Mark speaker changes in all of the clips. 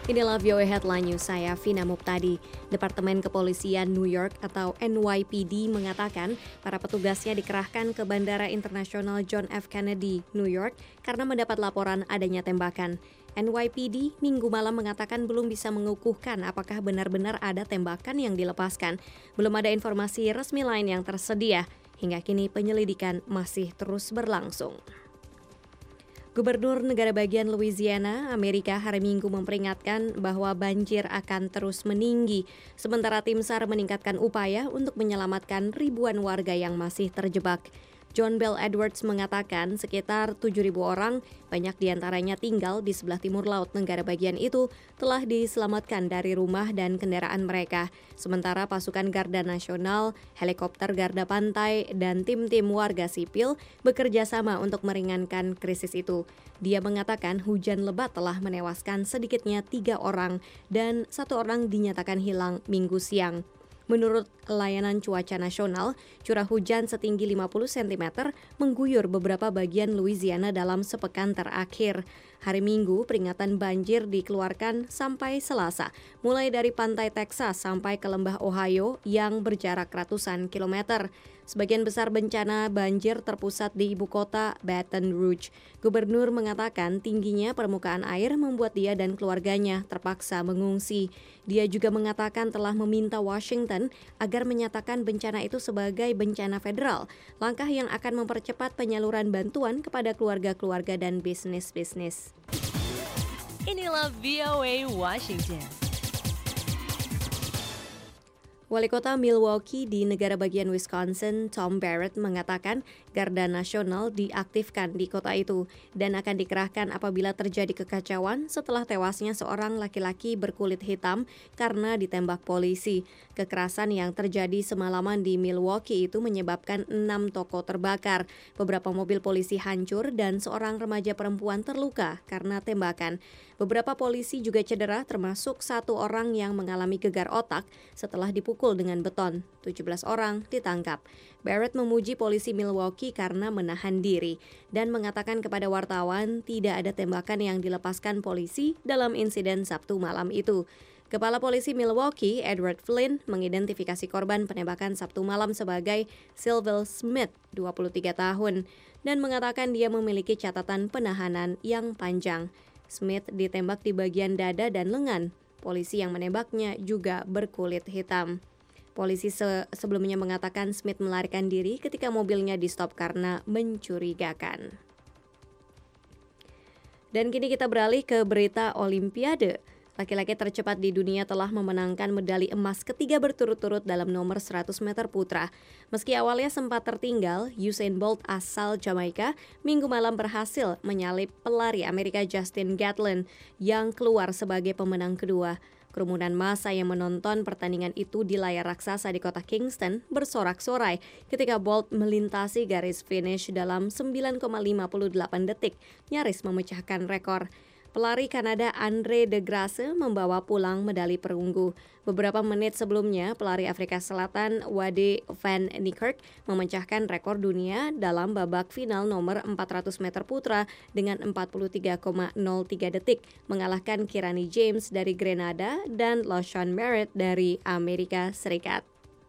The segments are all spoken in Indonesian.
Speaker 1: Inilah VOA Headline News, saya Vina Muptadi. Departemen Kepolisian New York atau NYPD mengatakan para petugasnya dikerahkan ke Bandara Internasional John F. Kennedy, New York karena mendapat laporan adanya tembakan. NYPD Minggu malam mengatakan belum bisa mengukuhkan apakah benar-benar ada tembakan yang dilepaskan. Belum ada informasi resmi lain yang tersedia. Hingga kini penyelidikan masih terus berlangsung. Gubernur negara bagian Louisiana, Amerika hari Minggu memperingatkan bahwa banjir akan terus meninggi, sementara tim SAR meningkatkan upaya untuk menyelamatkan ribuan warga yang masih terjebak. John Bell Edwards mengatakan sekitar 7.000 orang, banyak diantaranya tinggal di sebelah timur laut negara bagian itu, telah diselamatkan dari rumah dan kendaraan mereka. Sementara pasukan Garda Nasional, helikopter Garda Pantai, dan tim-tim warga sipil bekerja sama untuk meringankan krisis itu. Dia mengatakan hujan lebat telah menewaskan sedikitnya 3 orang dan 1 orang dinyatakan hilang Minggu siang. Menurut Layanan Cuaca Nasional, curah hujan setinggi 50 cm mengguyur beberapa bagian Louisiana dalam sepekan terakhir. Hari Minggu, peringatan banjir dikeluarkan sampai Selasa, mulai dari pantai Texas sampai ke lembah Ohio yang berjarak ratusan kilometer. Sebagian besar bencana banjir terpusat di ibu kota Baton Rouge. Gubernur mengatakan tingginya permukaan air membuat dia dan keluarganya terpaksa mengungsi. Dia juga mengatakan telah meminta Washington agar menyatakan bencana itu sebagai bencana federal, langkah yang akan mempercepat penyaluran bantuan kepada keluarga-keluarga dan bisnis-bisnis.
Speaker 2: Inilah VOA Washington.
Speaker 1: Wali kota Milwaukee di negara bagian Wisconsin, Tom Barrett, mengatakan Garda Nasional diaktifkan di kota itu dan akan dikerahkan apabila terjadi kekacauan setelah tewasnya seorang laki-laki berkulit hitam karena ditembak polisi. Kekerasan yang terjadi semalaman di Milwaukee itu menyebabkan 6 toko terbakar, beberapa mobil polisi hancur dan seorang remaja perempuan terluka karena tembakan. Beberapa polisi juga cedera, termasuk 1 orang yang mengalami gegar otak setelah dipukul dengan beton. 17 orang ditangkap. Barrett memuji polisi Milwaukee karena menahan diri dan mengatakan kepada wartawan tidak ada tembakan yang dilepaskan polisi dalam insiden Sabtu malam itu. Kepala Polisi Milwaukee, Edward Flynn, mengidentifikasi korban penembakan Sabtu malam sebagai Sylville Smith, 23 tahun, dan mengatakan dia memiliki catatan penahanan yang panjang. Smith ditembak di bagian dada dan lengan. Polisi yang menembaknya juga berkulit hitam. Polisi sebelumnya mengatakan Smith melarikan diri ketika mobilnya di-stop karena mencurigakan. Dan kini kita beralih ke berita Olimpiade. Laki-laki tercepat di dunia telah memenangkan medali emas ketiga berturut-turut dalam nomor 100 meter putra. Meski awalnya sempat tertinggal, Usain Bolt asal Jamaika Minggu malam berhasil menyalip pelari Amerika Justin Gatlin yang keluar sebagai pemenang kedua. Kerumunan massa yang menonton pertandingan itu di layar raksasa di kota Kingston bersorak-sorai ketika Bolt melintasi garis finish dalam 9,58 detik, nyaris memecahkan rekor. Pelari Kanada Andre de Grasse membawa pulang medali perunggu. Beberapa menit sebelumnya, pelari Afrika Selatan Wade van Niekerk memecahkan rekor dunia dalam babak final nomor 400 meter putra dengan 43,03 detik, mengalahkan Kirani James dari Grenada dan LaShawn Merritt dari Amerika Serikat.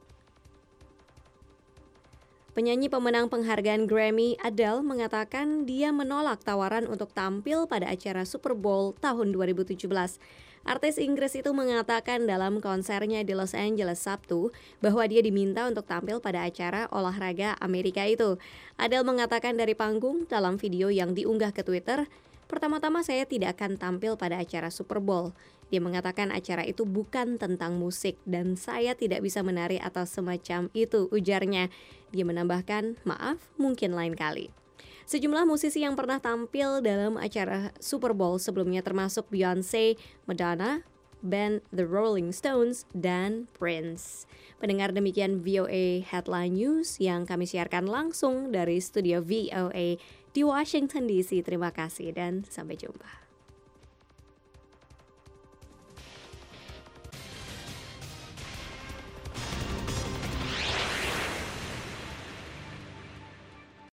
Speaker 1: Penyanyi pemenang penghargaan Grammy, Adele, mengatakan dia menolak tawaran untuk tampil pada acara Super Bowl tahun 2017. Artis Inggris itu mengatakan dalam konsernya di Los Angeles Sabtu bahwa dia diminta untuk tampil pada acara olahraga Amerika itu. Adele mengatakan dari panggung dalam video yang diunggah ke Twitter, "Pertama-tama saya tidak akan tampil pada acara Super Bowl." Dia mengatakan acara itu bukan tentang musik dan saya tidak bisa menari atau semacam itu, ujarnya. Dia menambahkan, "Maaf, mungkin lain kali." Sejumlah musisi yang pernah tampil dalam acara Super Bowl sebelumnya termasuk Beyoncé, Madonna, band The Rolling Stones, dan Prince. Pendengar, demikian VOA Headline News yang kami siarkan langsung dari studio VOA di Washington DC. Terima kasih dan sampai jumpa.